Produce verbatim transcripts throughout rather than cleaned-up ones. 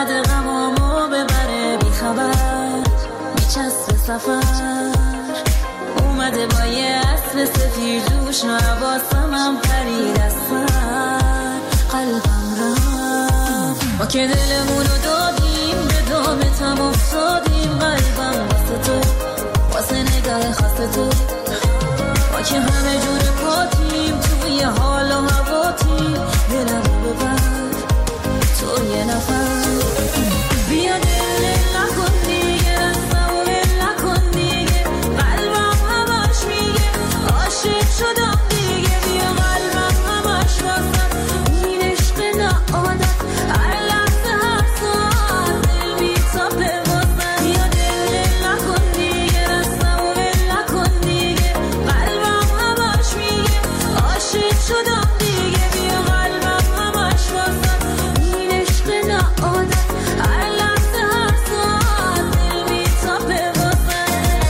اومده غمامو ببره بی خبر میچسب سفر اومده با یه اسب سفید روش نواسم هم پرید از سر قلبم رفت ما که دلمونو دادیم به دامتم افتادیم قلبم واسه تو واسه نگاه خاص تو ما که همه جور پاتیم توی حال و هواتیم دلمو ببر تو یه نفر بیا دل نکن دیگه رستم و ول نکن دیگه قلبم همش میگه عاشق شدم دیگه بیا قلبم همش واسم این عشق نه عادت هر لحظه هر ساعت دل میتابه واسم بیا دل نکن دیگه رستم و ول نکن دیگه قلبم همش میگه عاشق شدم دیگه بیا قلبم همش واسم این عشق نه عادت هر لحظه هر ساعت دل میتابه واسم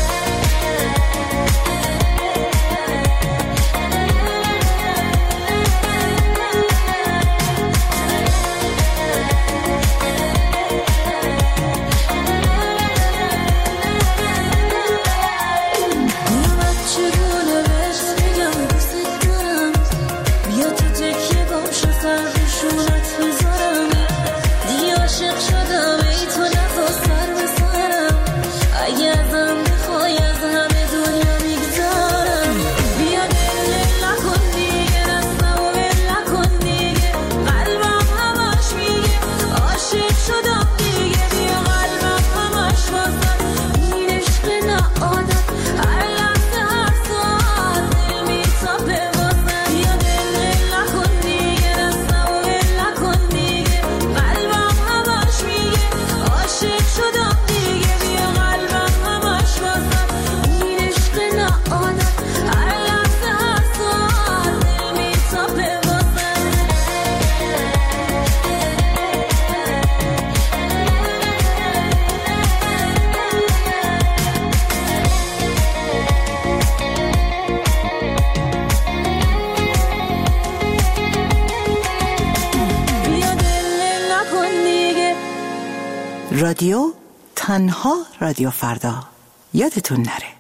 نمت چگونه بهش بگم دوست دارم بیا تو تکیه بامشو سر روشونت میذارم دیگه عاشق شدم ای تو نزا سر بسارم اگه ازم بخوای از همه دنیا میگذارم بیا دل نکن دیگه رستم و ول نکن دیگه قلبم همش میگه عاشق شدم دیگه بیا قلبم همش واسم این عشق نه عادت هر لحظه هر ساعت دل میتابه واسم بیا دل نکن دیگه رستم و ول نکن دیگه قلبم همش میگه عاشق شدم دیگه بیا قلبم همش واسم این عشق نه عادت هر لحظه هر ساعت دل میتابه واسم بیا دل نکن دیگه. رادیو تنها رادیو فردا یادتون نره.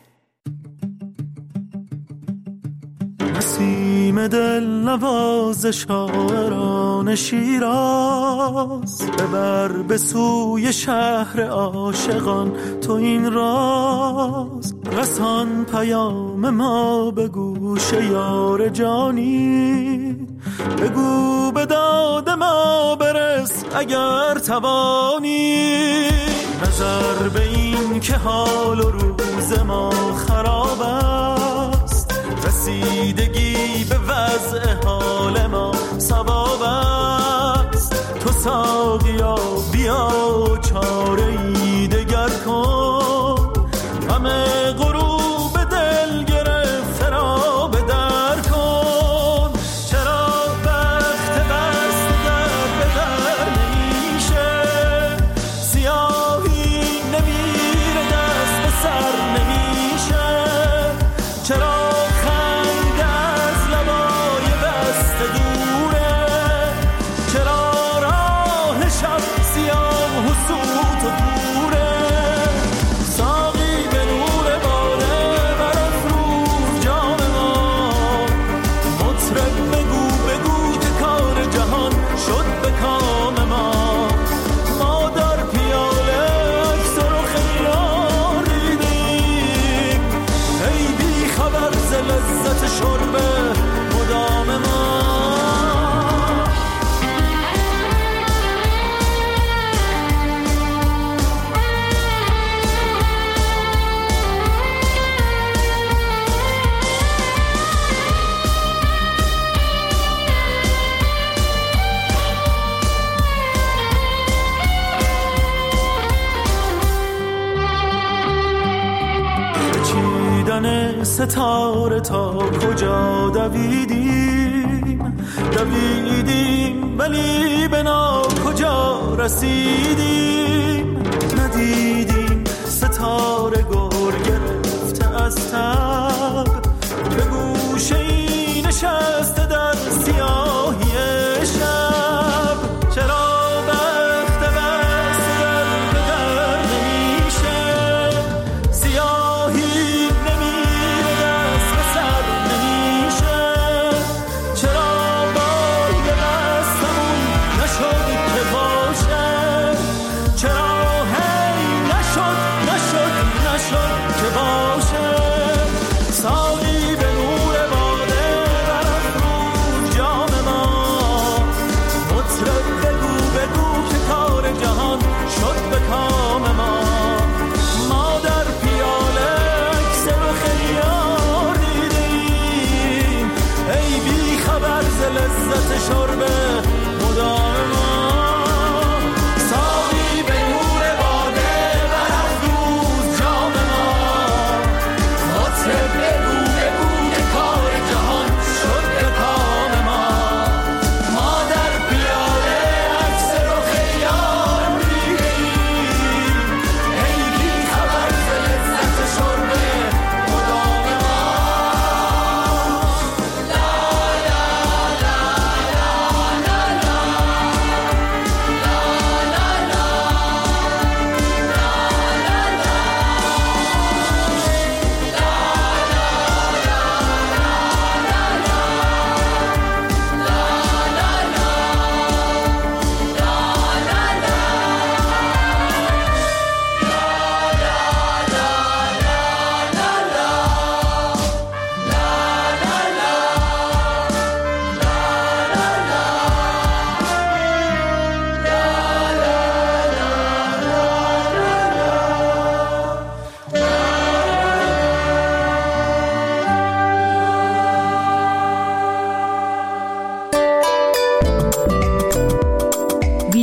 نسیم دل نواز شاعران شیراز ببر به سوی شهر عاشقان تو این راز رسان پیام ما به گوش یار جانی بگو به داد ما برس اگر توانی نظر به این که حال و روز ما خراب است رسیدگی به وضع حال ما ثواب است تو ساقیا بیا چاره ای دگر کن همه غروب دل گرفته را به در کن چرا وقت بست در به در نمیشه سیاهی نمیره دست به سر نمیشه چرا ستاره تا کجا دویدیم دویدیم ولی به نا کجا رسیدیم ندیدیم ستاره گر گرفته از تب به گوشه ای نشسته در سیاهی شب چرا بخت بر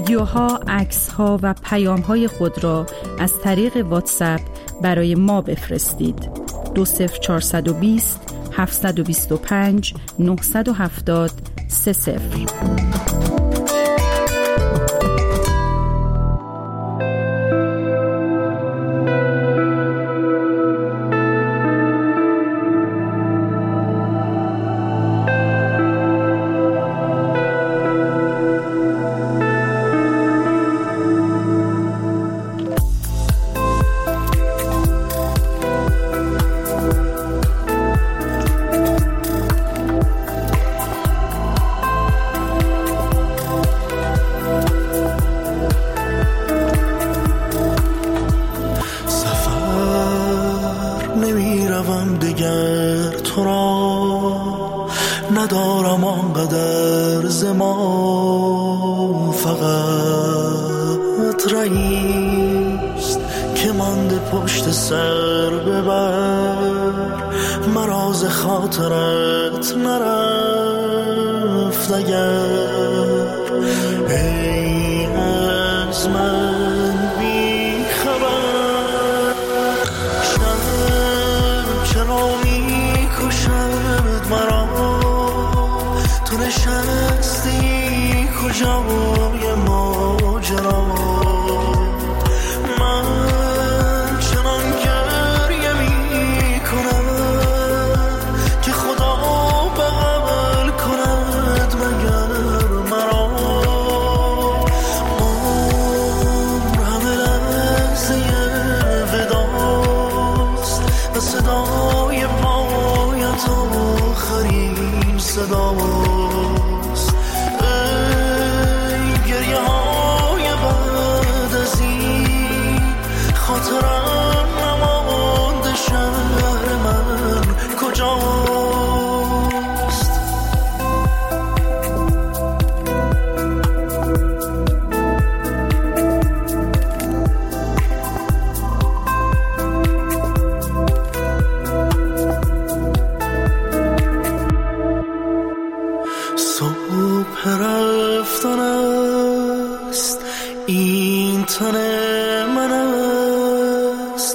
ویدیوها، عکس‌ها و پیام‌های خود را از طریق واتساپ برای ما بفرستید. دو صفر چهارصد و بیست هفتصد و بیست و پنج نهصد و هفتاد سه صفر. ندارم آنقدر زمان، فقط رئیست که مانده پشت سر ببر، مراز خاطرت نرفت اگر ای از من بی خبر. شب چرا می کشد مرا، تو نشستی کجای ماجرا، من چنان گریه می کنم که خدا بغل کند مگر مرا. عمر همه لحظه وداست و صدای پایت آخرین صداست. ای گریه های بعد از این خاطرم نمانده، شهر من کجاست؟ صبح رفتن است، این تن من است،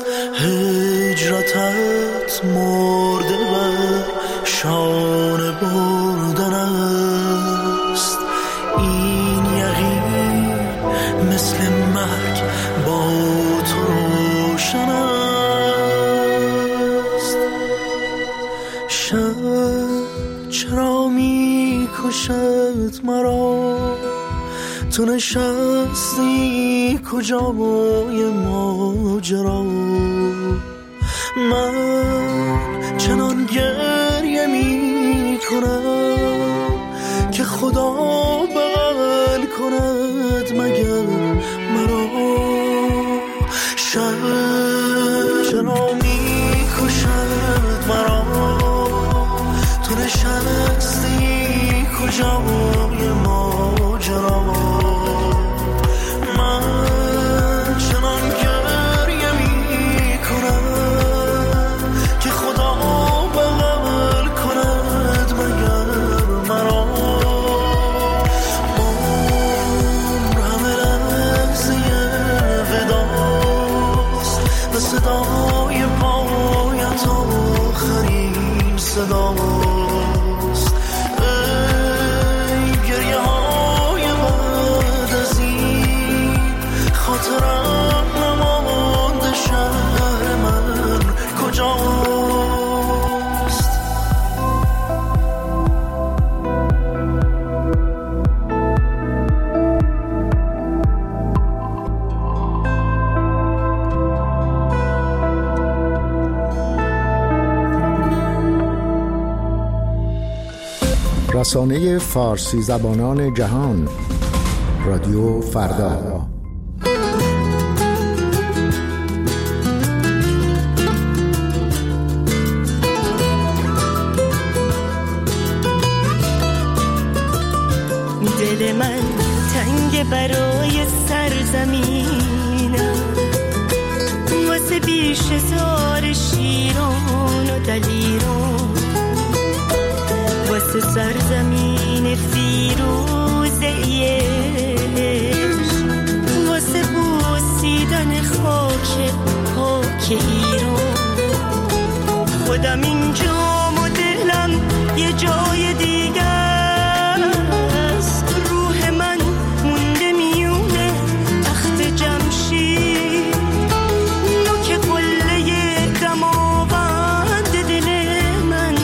هجرتت مرده بر شانه بردن است. این یقین مثل مرگ با تو روشن است. شب چرا می کشد مرا، تو نشستی کجای ماجرا، من چنان گریه می کنم که خدا بغل کند مگر مرا. شب چرا می کشد مرا، تو نشستی کجای ماجرا، من چنان گریه می کنم که خدا بغل کند مگر مرا. عمر همه لحظه وداست و صدای پایت آخرین صداست. ای گریه های بعد از این خاطرم نمانده، شهر من کجاست؟ رسانه فارسی زبانان جهان، رادیو فردا. دل من تنگ برای سرزمینم، واسه بیش هزار شیران و دلیران، واسه سرزمین فیروزه عشق که ایران خودم اینجا و دلم یه جای دیگه است. روح من مونده میونه تخت جمشید، نوک قله دماوند دل من،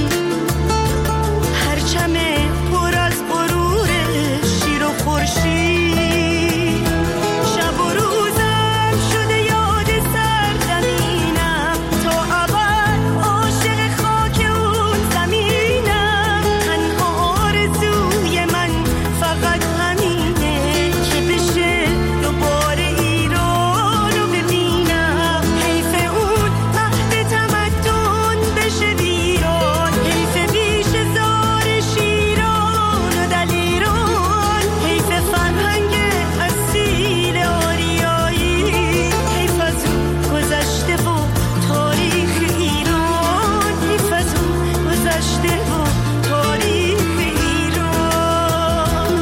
پرچم پر از غرور شیر و خورشید. شب و روزم شده یاد سرزمینم، تا ابد عاشق خاک اون زمینم. تنها آرزوی من فقط همینه که بشه دوباره ایران رو ببینم. حیف اون مهد تمدن بشه ویران، حیف بیش زار شیران و دلیران، حیف فرهنگ اصیل آریایی، حیف از اون گذشته و تاریخ ایران، حیف از اون گذشته و تاریخ ایران.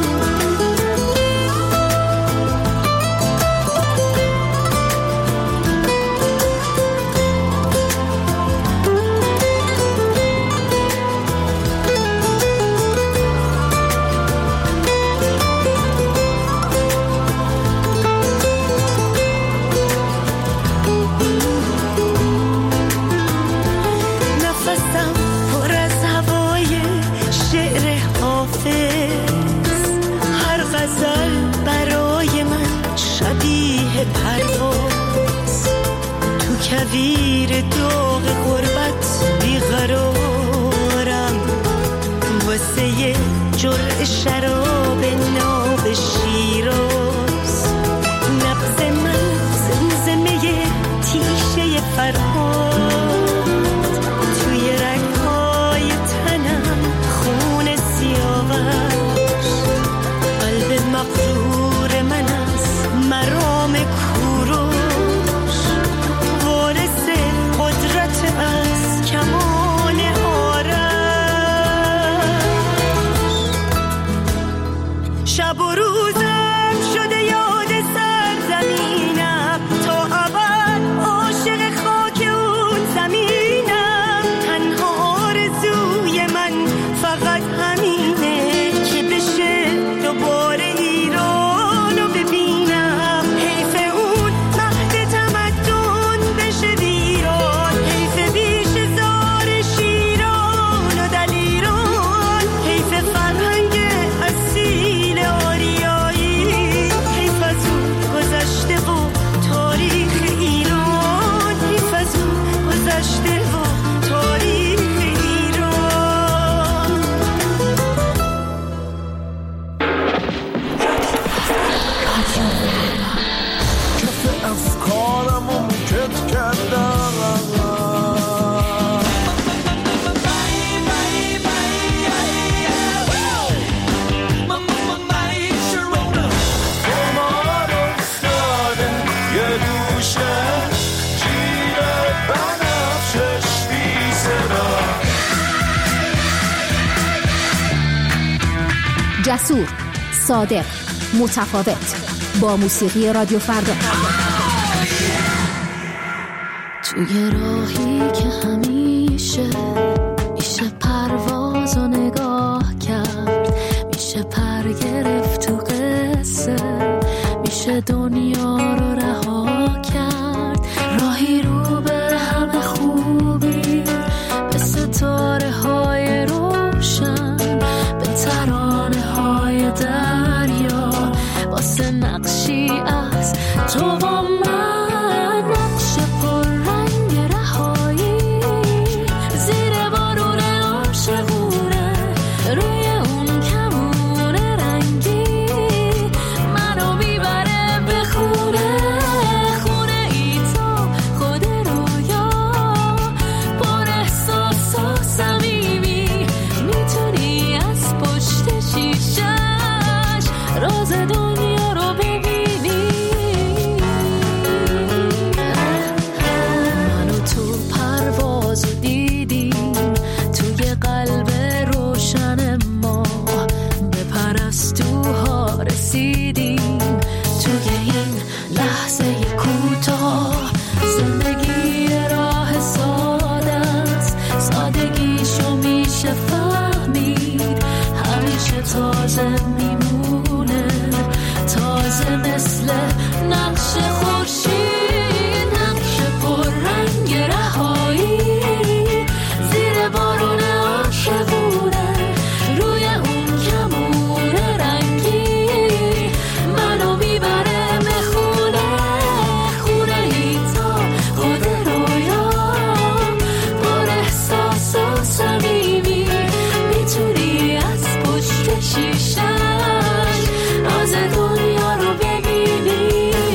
نفسم پر از هوای شعر حافظ، هر غزل برای من شبیه پرواز. تو کویر داغ غربت بیقرارم، واسه یه جرعه شراب ناب شیراز. نبض من زمزمه تیشه فرهاد، توی رگ‌های تنم خون سیاوش. قلب مغرور من از مرام کوروش، وارث قدرت از کمان آرش. شب و روزم شده یاد سرزمینم، تا ابد عاشق خاک اون زمینم. تنها آرزوی من فقط همینه که بشه دوباره ایران رو ببینم. حیف اون مهد تمدن بشه ویران، حیف بیش زار شیران و دلیران، حیف فرهنگ اصیل آریایی، حیف از اون گذشته و تاریخ ایران، حیف از اون گذشته و تاریخ ایران. کف افکارم رو کت کردم، قمار افتاده یه دوشه جیره بنفشش بی صدا. جسور، صادق، متفاوت، با موسیقی رادیو فردا. توی راهی که همیشه میشه پرواز و نگاه کرد، میشه پر گرفت تو قصه، میشه دنیا رو رها کرد. راهی رو به همه خوبی، به ستاره های روشن، به ترانه های دریا، واسه نقشی از تو با من، نقش پر رنگ رهایی، زیر بارون عاشقونه، روی اون کمون رنگی، منو میبره به خونه، خونه ای تو خود رویا، پر احساس و صمیمی، میتونی از پشت شیشش راز دنیا رو ببینی. میره مثل نقش خورشید، نقش پر رنگ رهایی زیر بارون عاشقونه، روی اون کمون رنگی منو میبره مخونه، خونه ای تا خود رویا پر احساس و صمیمی، میتونی از پشت شیشش راز دنیا رو ببینی.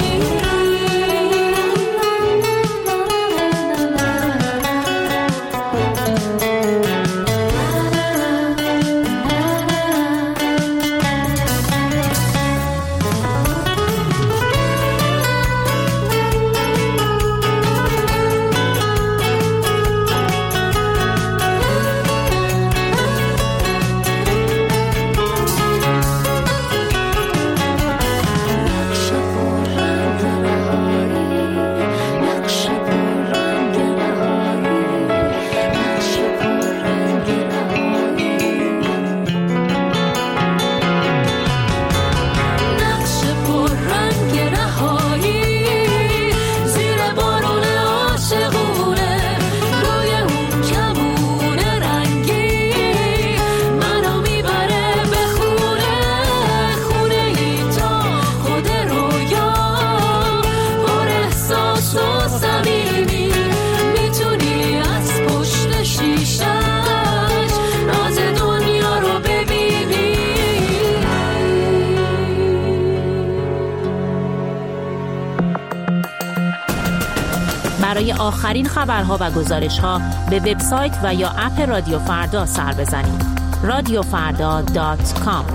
برای آخرین خبرها و گزارش‌ها به وبسایت و یا اپ رادیو فردا سر بزنید. رادیو فردا دات کام.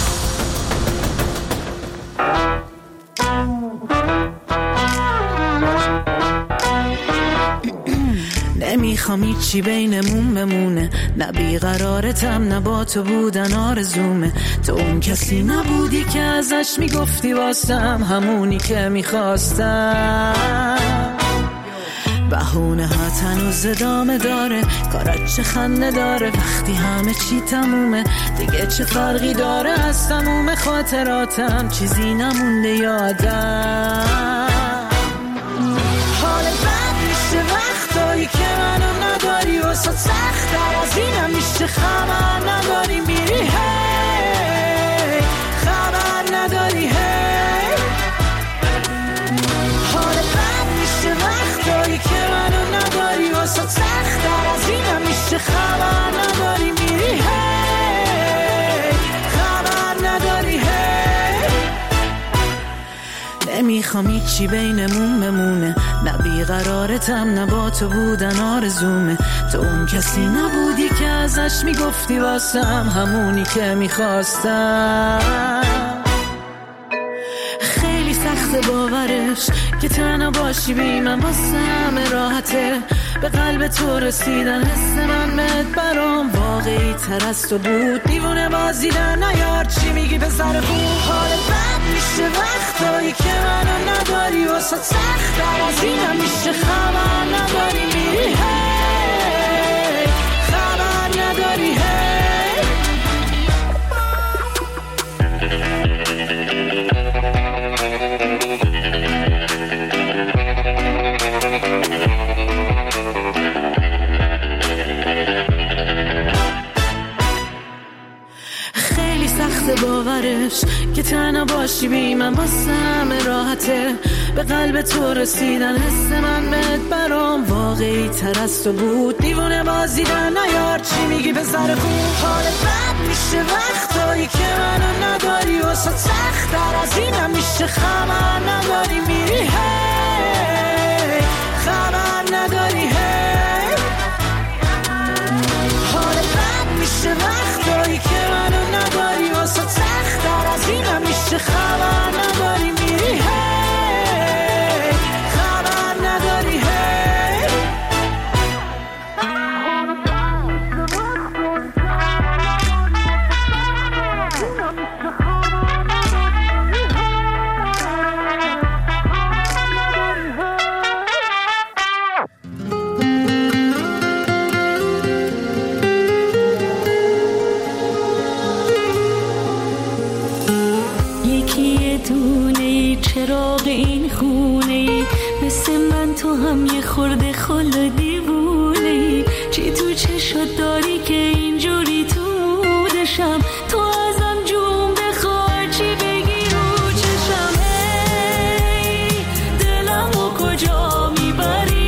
نمیخوام هیچی بینمون بمونه، نه بیقرارتم نه با تو بودن آرزومه، تو اون کسی نبودی که ازش میگفتی واسم همونی که میخواستم. بهونه ها تنوز ادامه داره، کارت چه خنده داره وقتی همه چی تمومه، دیگه چه فرقی داره از تموم خاطراتم چیزی نمونده یادم. حال بد میشه وقتایی که منو نداری، واسه سخت‌تر از اینم میشه خبر نداری میری هی، خبر نداری هی. حال بد میشه وقتایی که منو نداری، واسه سخت‌تر از اینم میشه خبر نداری میری هی، خبر نداری هی. نمیخوام هیچی بینمون بمونه، نه بیقرارتم نه با تو بودن آرزومه، تو اون کسی نبودی که ازش میگفتی واسم همونی که میخواستم. خیلی سخت باورش که تنها باشی بی من واسه همه راحته، به قلب تو رسیدن حس من بهت برام واقعی تر از تو بود، دیوونه بازیدن نیار چی میگی به سر خوب. حال بد میشه وقتایی که منو نداری، واسه سخت‌تر از اینم میشه خبر نداری میری هی، خبر نداری هی. خیلی سخت باورش که تنها باشی بی من واسه همه راحته، به قلب تو رسیدن حس من بهت برام واقعی تر از تو بود، دیوونه بازیدن نیار چی میگی به سر خوب. حال بد میشه وقتایی که منو نداری، واسه سخت‌تر از اینم میشه خبر نداری میری هی، خبر نداری هی. حال بد میشه وقتایی که منو نداری، واسه سخت‌تر از اینم میشه خبر نداری میری هی، خبر نداری هی. چراغ این خونه، مثل من تو هم یه خورده خل دیوونه. چی تو چشات داری که اینجوری تو مودشم؟ تو ازم جون بخواه چی بگی رو چشم؟ ای دلمو کجا میبری؟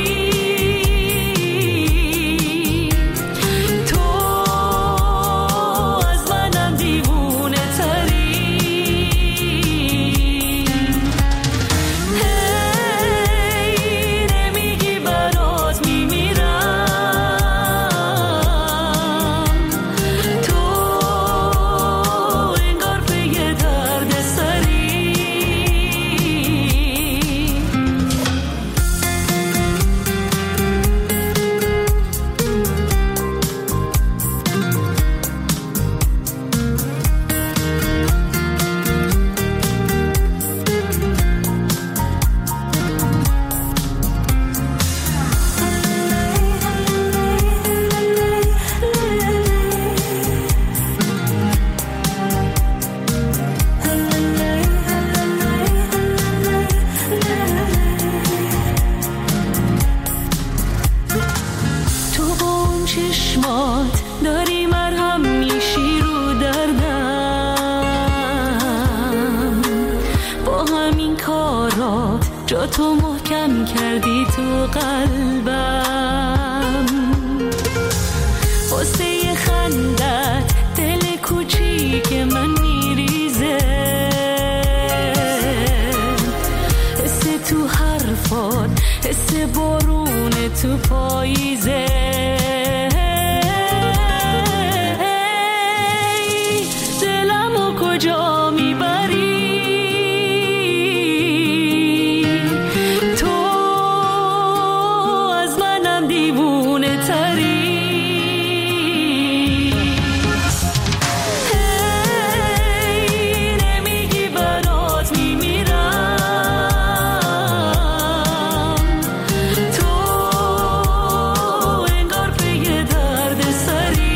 داری مرهم میشی رو دردم، با همین کارات جا تو محکم کردی تو قلبم. واسه خندت دل کوچیک من میریزه، حس تو حرفات حس بارون تو پاییزه. کجا میبری؟ تو از منم دیوونه تری. هی نمیگی برات میمیرم، تو انگار پی درد سری.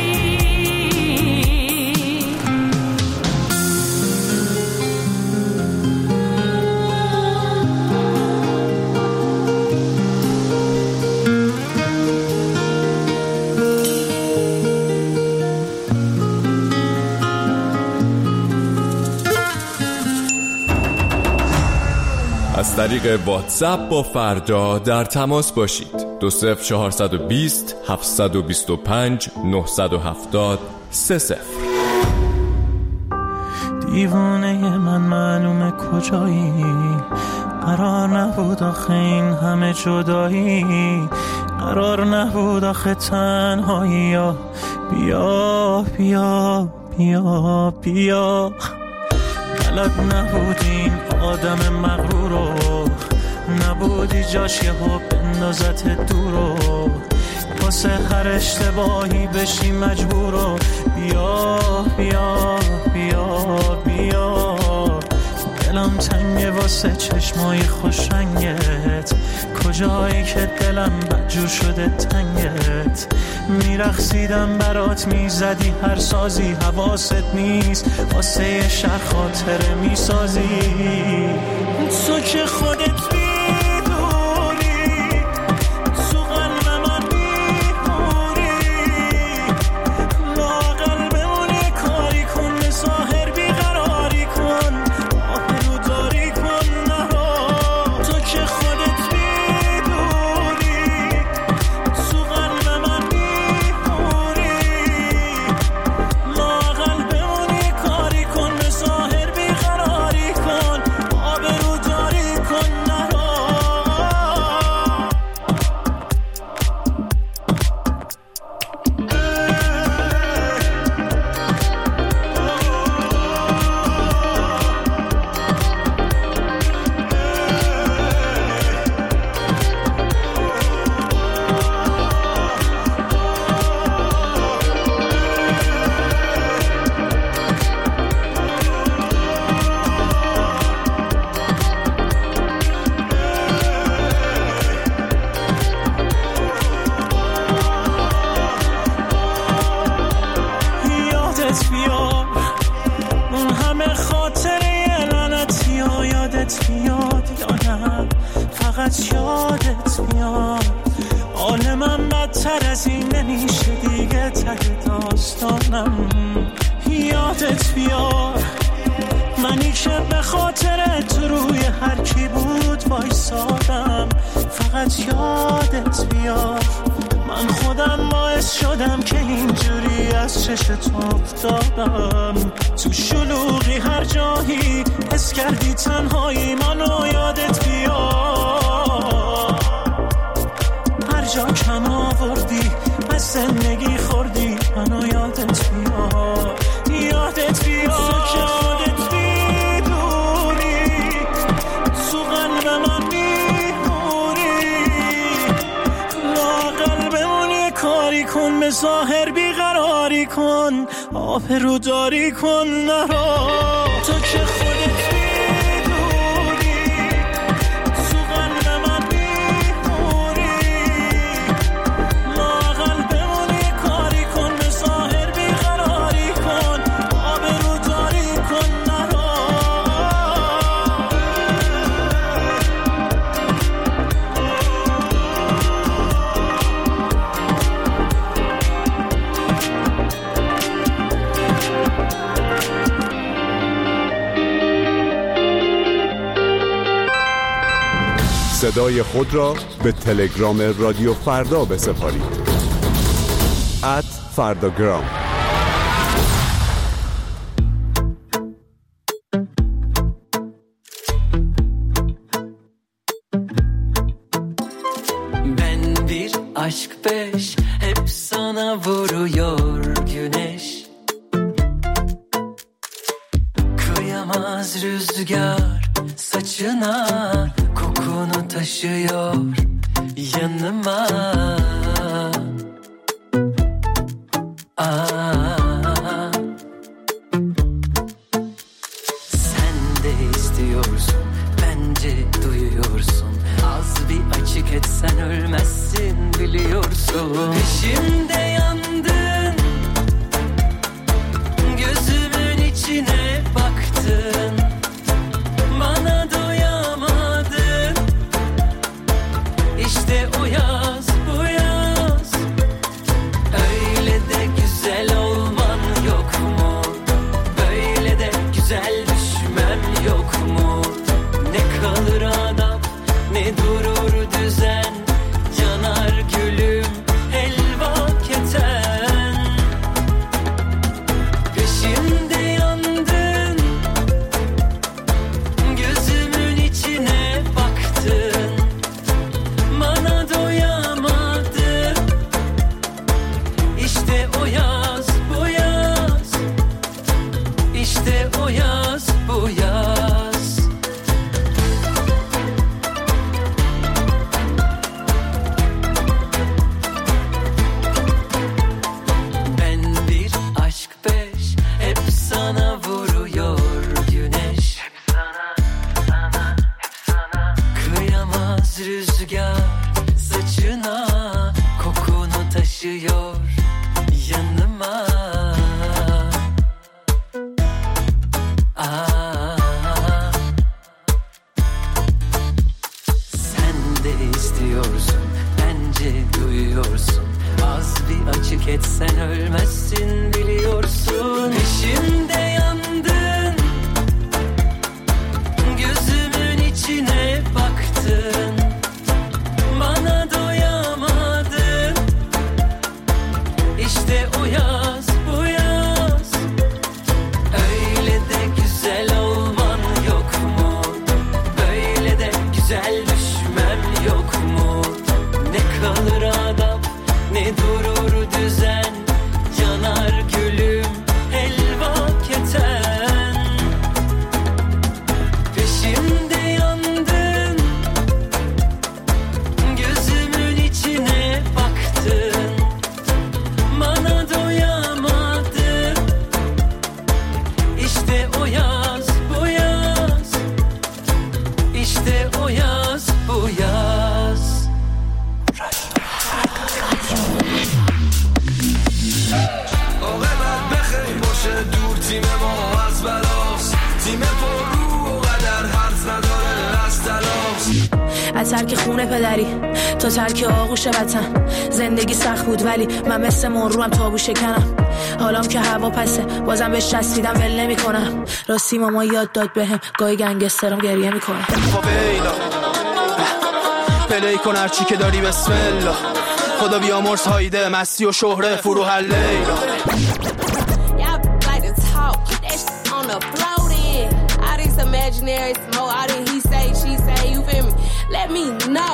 از طریق واتساپ با فردا در تماس باشید. دو صفر چهارصد و بیست هفتصد و بیست و پنج نهصد و هفتاد سه صفر. دیوانه من معلومه کجایی، قرار نبود آخه این همه جدایی، قرار نبود آخه تنهایی. یا بیا بیا بیا بیا، بلد نبودی این آدم مغرور رو، نبودی جاش یهو بندازت دور رو، واسه هر اشتباهی بشی مجبور رو. بیا بیا بیا بیا، دلم تنگه واسه چشمای خوش رنگت، کجایی که دلم بدجور شده تنگت. میرقصیدم برات میزدی هر سازی، حواست نیست واسه یه شهر خاطره میسازی. تو که خودت کن سادم فقط یادت بیاد من خودم باعث شدم که اینجوری از چشت افتادم تو شلوغی هر جایی حس کردی تنهایی منو یادت بیاد هر جا کم آوردی از زندگی خوردی منو یادت بیاد یادت بیاد که خودت بیدوری تو قلب من بیموری لاغر بمونی کاری کن به ظاهر بیقراری کن آبرو داری کن نرا تو که خودت بیدوری تو قلب من بیموری لاغر بمونی کاری کن به ظاهر بیقراری کن آبرو داری کن نرا صدای خود را به تلگرام رادیو فردا بسپارید ات فرداگرام. Ben bir aşk beş hep sana vuruyor güneş kıyamaz rüzgar saçına kokunu taşıyor yanıma Aa, sen de istiyorsun bence duyuyorsun az bir açık etsen ölmezsin biliyorsun peşimde yandın gözümün içine baktın bana doyamadın işte o yaz bu yaz öyle de güzel olman yok mu böyle de güzel düşmem yok mu ne kalır adam ne durur düzen yanar gülüm helva keten peşimde yandın gözümün içine baktın bana doyamadın işte o yaz bu yaz işte o yaz bu yaz ben bir aşk beş hep sana vuruyor güneş kıyamaz rüzgar saçına kokunu taşıyor yanıma Aa, sen de istiyorsun bence duyuyorsun az bir açık etsen ölmezsin biliyorsun peşimde yandın gözümün içine baktın bana doyamadın işte o yaz bu yaz öyle de güzel olman yok mu böyle de güzel düşmem yok mu ne kalır adam ne durur düzen yanar gülüm helva keten peşimde yandın gözümün içine baktın bana doyamadın işte o yaz bu yaz işte o yaz bu yaz عاقبت بخیر باشه دور تیم ما از بلاست تیم پر رو و قدر حرف نداره از تلاش از ترک خونه پدری تا ترک آغوش وطن زندگی سخت بود ولی من مثل مرو هم تابو شکنم حالام که هوا پسه بازم بهش چسبیدم ول نمی کنم راستی ماما یاد داد بهم گاهی گنگسترم گریه میکنه پلی کن هرچی که داری بسم الله. خدا بیامرز هایده مستی و شهره فروح لیلا. Imaginary, some more out and he say, she say, you feel me? Let me know.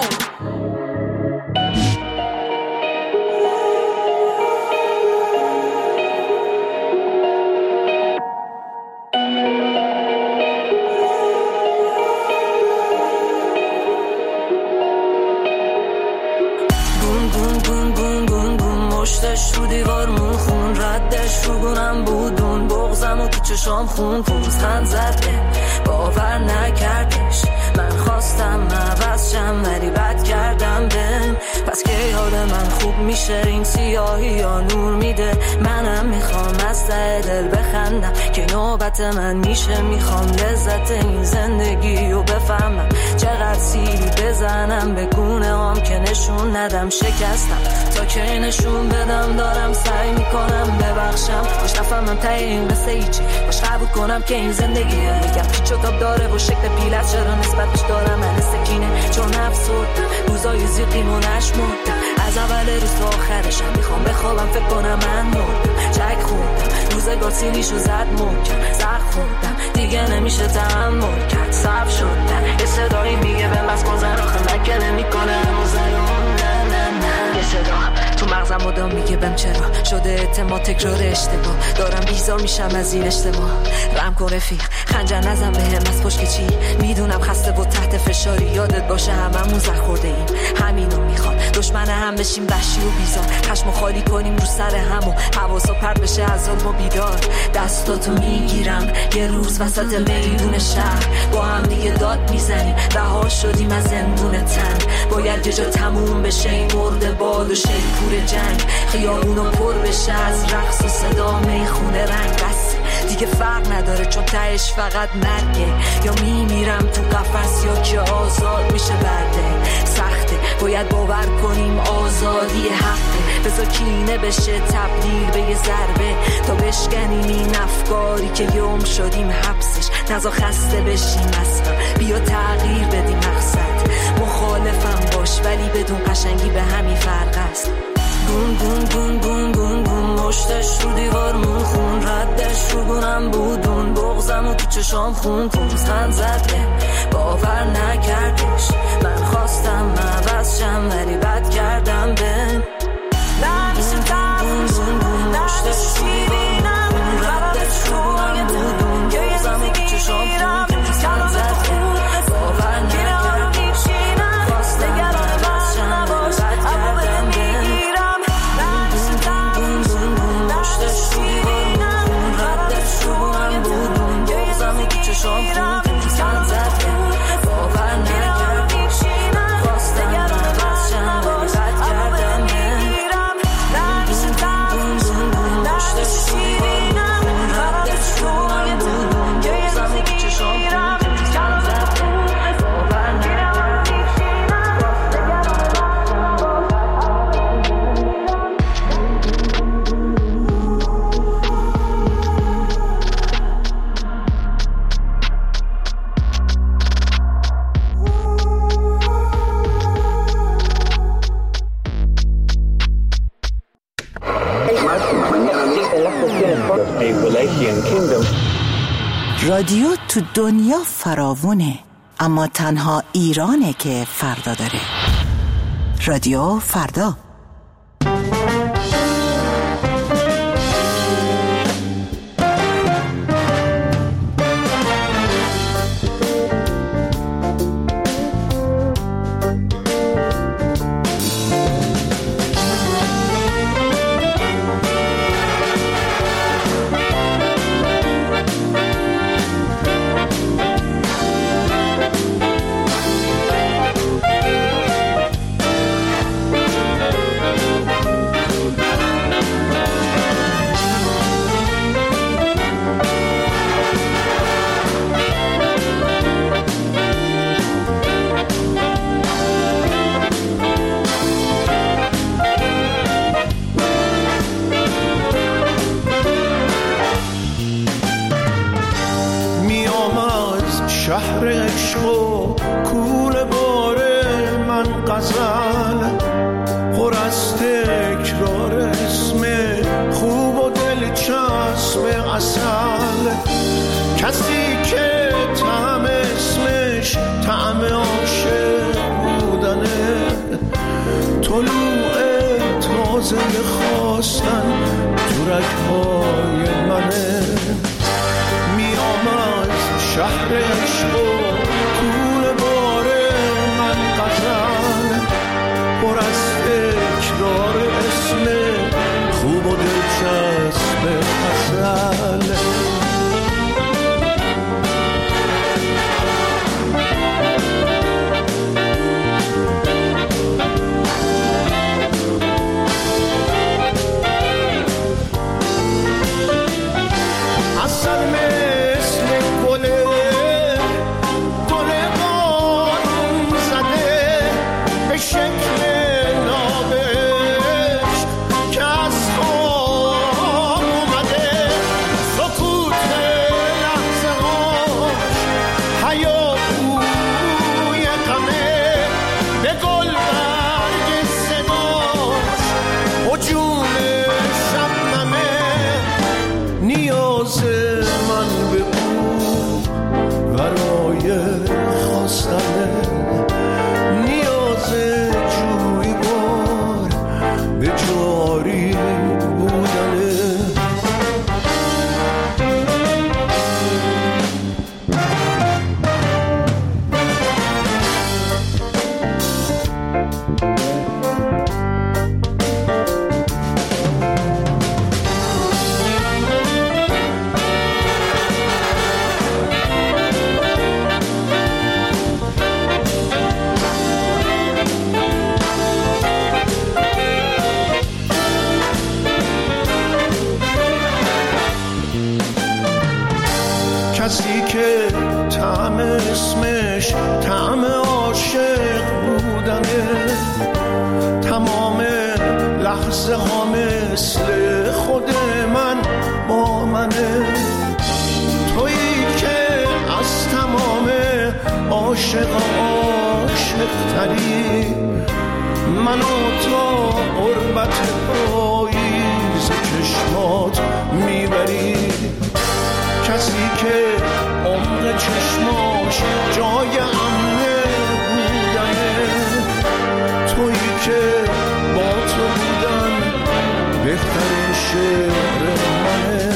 بوم بوم بوم بوم بوم بوم مشتش تو دیوار مون خون ردش رو گونم بودون بغزم و تو چشام خون پوزخند زده باور نکردش من خواستم عوض شم ولی بد کردم بهم پس که حال من خوب میشه این سیاهی یا نور میده منم میخوام از ته دل بخندم که نوبت من میشه میخوام لذت این زندگی رو بفهمم چقدر سیلی بزنم به گونه هم که نشون ندم شکستم تا که نشون بدم دارم سعی میکنم ببخشم باش نفهمم ته این قصه ایچی باش قبول کنم که این زندگیه میگم پیچ و تاب داره و شکل پیلت چرا نسبتش دارم من سکینه چون افسردم روزای زیقیم و نشمردم از اول روز تا آخرشم میخوام بخوابم فکر کنم من مردم چک خوردم روزگار سیلیشو زد محکم زخ خوردم دیگه نمیشه تحمل کرد صف شدن یه صدایی میگه به بس گذر آخه مکه نمیکنه همون زنون نه نه نه یه صدا تو مغزم مدام میگه بهم چرا شده اعتماد تکرار اشتباه دارم بیزار میشم از این اجتماع رم کن رفیق خنجر نزن بهم از پشت که چی میدونم خسته و تحت فشاری یادت باشه هممون زخ خورده ایم همینو میخوام دشمن هم بشیم وحشی و بیزار خشمو خالی کنیم رو سر هم و حواسو پرت بشه از ظلم و بیدار دستاتو میگیرم یه روز وسط میدون شهر با هم دیگه داد میزنیم رها شدیم از زندون تن باید یه جا تموم بشه این مرده باد و شیپور جنگ خیابونو پر بشه از رقص و صدا میخونه رنگ بس دیگه فرق نداره چون تهش فقط مرگه یا میمیرم تو قفس یا که آزاد میشه برده سخته باید باور کنیم آزادی حقه بذار کینه بشه تبدیل به یه ضربه تا بشکنیم این افکاری که یوم شدیم حبسش نزا خسته بشیم اصلا بیا تغییر بدیم مقصد مخالفم باش ولی بدون قشنگی به همین فرق است گون گون گون گون گون گون مشتش رو دیوار مون خون ردش رو گونم بودون بغزم و تو چشام خون پوزخند زده باور نکردش من خواستم عوض شم ولی بد کردم بهم نمیشه گون گون گون مشتش رو دیوار مون ردش رو گونم بودون بغزم و تو چشام خون پوزخند زده باور نکردش خواستم عوض شم ولی بد کردم بهم چشام خون پوزخند زده باور نکردش خواستم عوض شم ولی بد کردم بهم بون بون بون مشتش رو دیوار مون ردش رو گونم بودون بغزم و تو چشام خون پوزخند زده باور نکردش رادیو تو دنیا فراوونه اما تنها ایرانه که فردا داره. رادیو فردا. غزل پر از تکرار اسم خوب و دلچسب اصل، کسی که طعم اسمش طعم عاشق بودنه، طلوع تازه خواستن تو رگ‌های منه، میام از شهر عشق و طول بار من غزل پر از تکرار اسم خوب و دلچسب اصل. کسی که طعم اسمش طعم عاشق بودنه، تمام لحظه ها مثل خود من با منه، تویی که از تمام عاشق عاشق تری، منو تا قربت پاییز چشمات میبری، کسی که عمق چشماش جای امنه بودنه، تویی که با تو بودن بهترین شعر منه.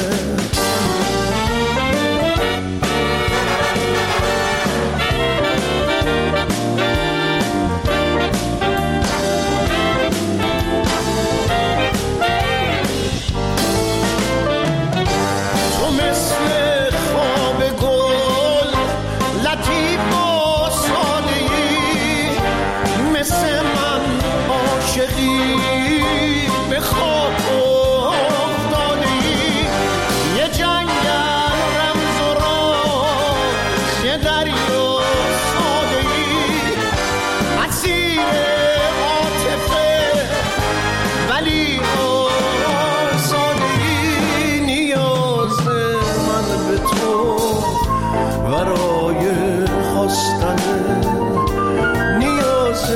به خواب افتادی یه جنگل رمز و راز، یه دریا ساده‌ای اسیر عاطفه ولی آزاده‌ای، نیاز من به تو برای خواستنه، نیاز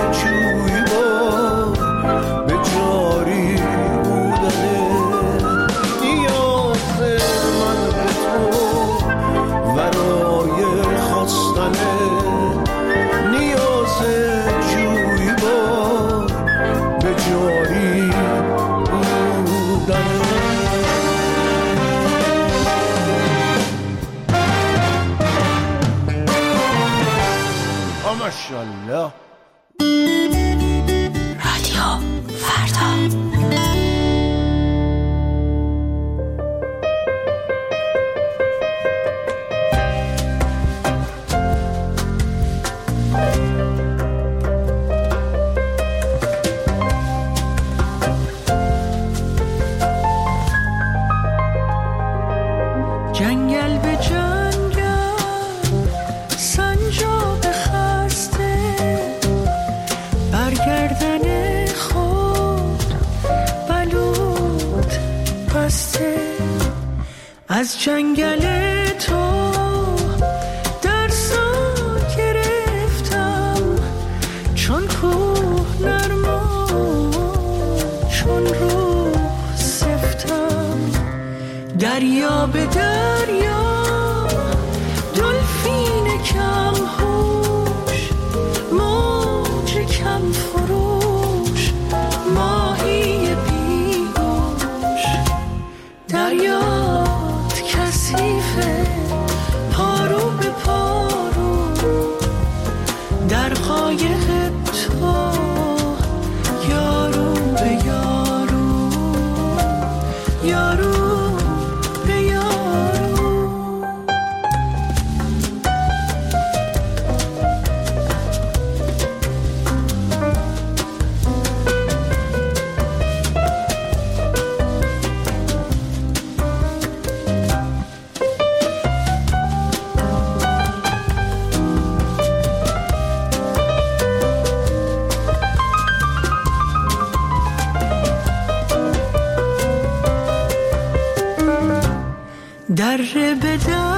ماشاءالله. رادیو فردا. جنگل به جنگل سنجاب خسته، برگردن خود بلود بسته، از جنگل تو درسا گرفتم چون کو دریا به دریا دلفین کم هوش، موج کم فروش، ماهی بیگوش. دریات کثیفه پارو به پارو، در قایق تو یارو به یارو، یارو به یارو. دره به در